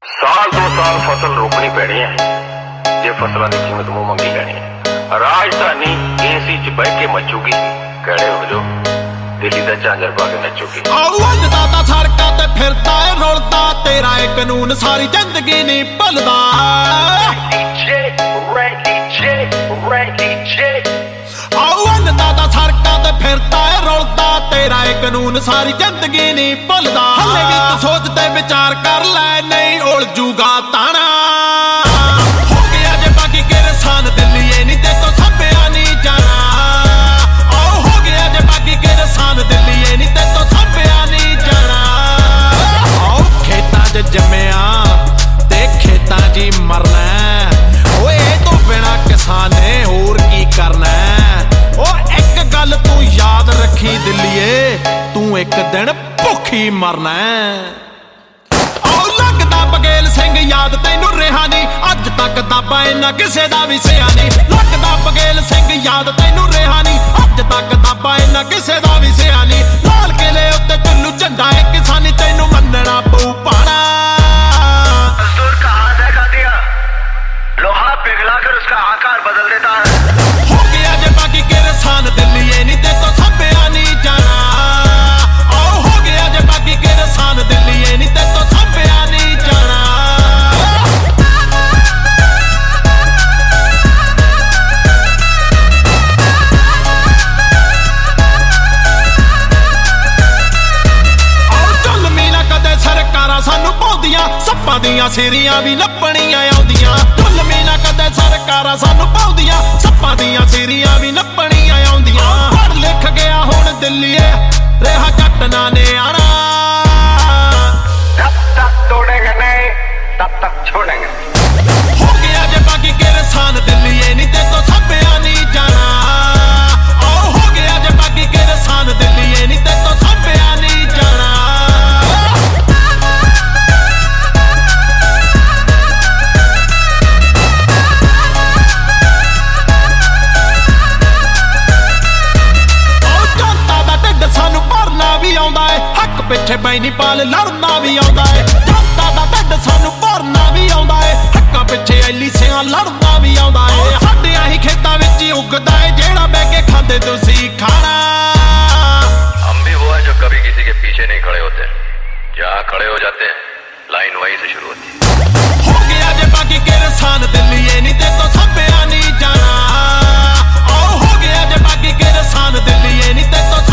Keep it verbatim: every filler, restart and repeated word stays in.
साल दो साल फसल रोकनी पैनी है जे फसलों की कीमत मुंह मंगी लैनी है। राजधानी एसी च बह के मचूगी, कड़े हो जो दिल्ली का झांझर पा के नचूगी। दादा सड़कों ते फिरदा है रुलदा, तेरा है कानून सारी जिंदगी नहीं भुलदा। दादा सड़कों ते फिरदा है रुलदा, तेरा है कानून सारी जिंदगी नहीं भुलदा। हले भी तू सोचते विचार कर ले, नहीं उड़ जूगा ताना। हो गया जे बाकी के रसान दिल्ली नहीं ते तो सभ्या नहीं जाना। आओ हो गया जे बाकी के रसान दिल्ली नहीं ते तो सभ्या नहीं जाना। आओ खेतां च जम्मिया ते खेतां च मरना, ओए तो बिना किसान ने होर की करना। ओ एक गल तू याद रखी दिल्लीए, तू एक दिन भुखी मरना। लगदा बघेल सिंह याद तैनू रिहा नहीं, अज तक दाबा इन्ना किसे दा भी सिया नहीं। लगदा बघेल सिंह याद तैनू रिहा नहीं, अज तक दाबा इन्ना किसे दा भी सिया नहीं। लाल किले उत्ते चुल्लू झंडा है किसानी, तैनू मनना पऊ पाना। मजदूर का हाथ है कातिया, लोहा पिघला कर उसका आकार बदल देता है। हो गया जे बाकी के रसान दिल्ली नहीं ते तो सभ्या नहीं जाना। आओ हो गया जे बाकी के रसान दिल्ली नहीं ते तो सभ्या नहीं जाना। सानू पाउंदियां सप्पां दियां सीरियां भी नप्पणियां आउंदियां। ढुलमी ना कदे सरकारां सानू पाउंदियां सप्पां दियां सीरियां भी नप्पणियां आउंदियां। पढ़ लिख गया हुण दिल्लीए रेहा जट ना नियाणा। जब तक तोड़ेंगे नहीं तब तक छोड़ेंगे। हो गया जे बाकी के रसान दिल्लीए नहीं ते तो सभ्या नहीं जाना। आओ हो गया जे बाकी के रसान दिल्लीए नहीं ते तो सभ्या नहीं जाना। सानू भरना भी आउंदा है, हक पिछे बैनीपाल लड़ना भी आउंदा है। जनता दा ढिड सानू भरना भी आउंदा है, हक्कां पिछे एलीसियां लड़ना भी आउंदा है। साडियां ही खेतां विच ही उगदा है जेड़ा बह के खांदे तुसीं खाना। हम भी वो हैं जो कभी किसी के पीछे नहीं खड़े होते, जहाँ खड़े हो जाते हैं लाइन वहीं से शुरू होती है। हो गया जे बाकी के रसान दिल्लीए नहीं ते तो सभ्या नहीं जाना। आओ हो गया जे बाकी के रसान दिल्लीए नहीं ते तो